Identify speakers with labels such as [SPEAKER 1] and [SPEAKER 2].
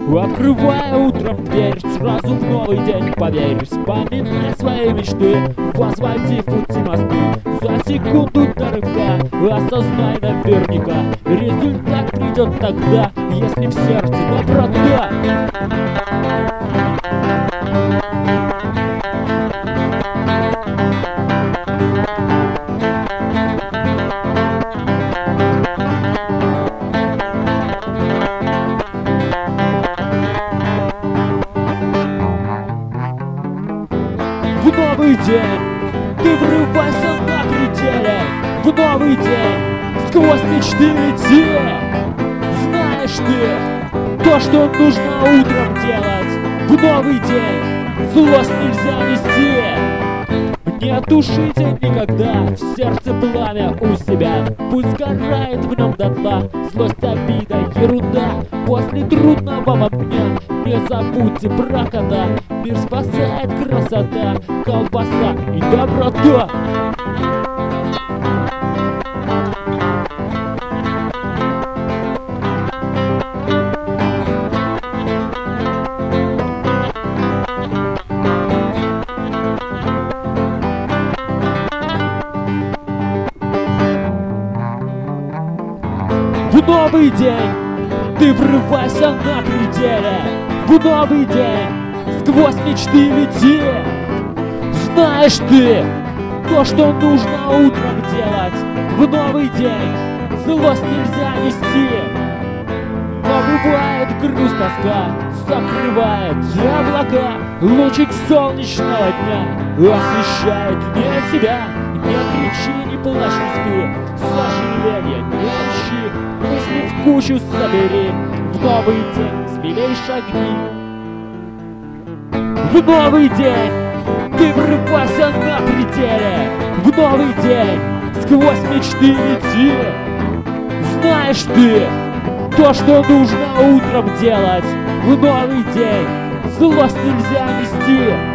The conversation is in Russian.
[SPEAKER 1] Открывая утром дверь, сразу в новый день поверь. Вспоминай свои мечты, возводи в пути мосты. За секунду до рывка осознай наверняка, результат придет тогда, если в сердце доброта. В новый день ты врывайся на пределе. В новый день сквозь мечты лети. Знаешь ты то, что нужно утром делать. В новый день злость нельзя нести. Не тушите никогда в сердце пламя у себя. Пусть сгорает в нем дотла злость, обида, ерунда. После трудного дня не забудьте про кота. Мир спасает красота, колбаса и доброта. В новый день ты врывайся на пределе. В новый день сквозь мечты лети. Знаешь ты то, что нужно утром делать. В новый день злость нельзя нести. Но бывает грусть, тоска закрывает облака. Лучик солнечного дня освещает не тебя. Не кричи, не плачь, не спи, сожаления не ищи. Мысли в кучу собери, в новый день смелей шагни. В новый день ты врывайся на пределе. В новый день сквозь мечты лети. Знаешь ты то, что нужно утром делать. В новый день злость нельзя нести.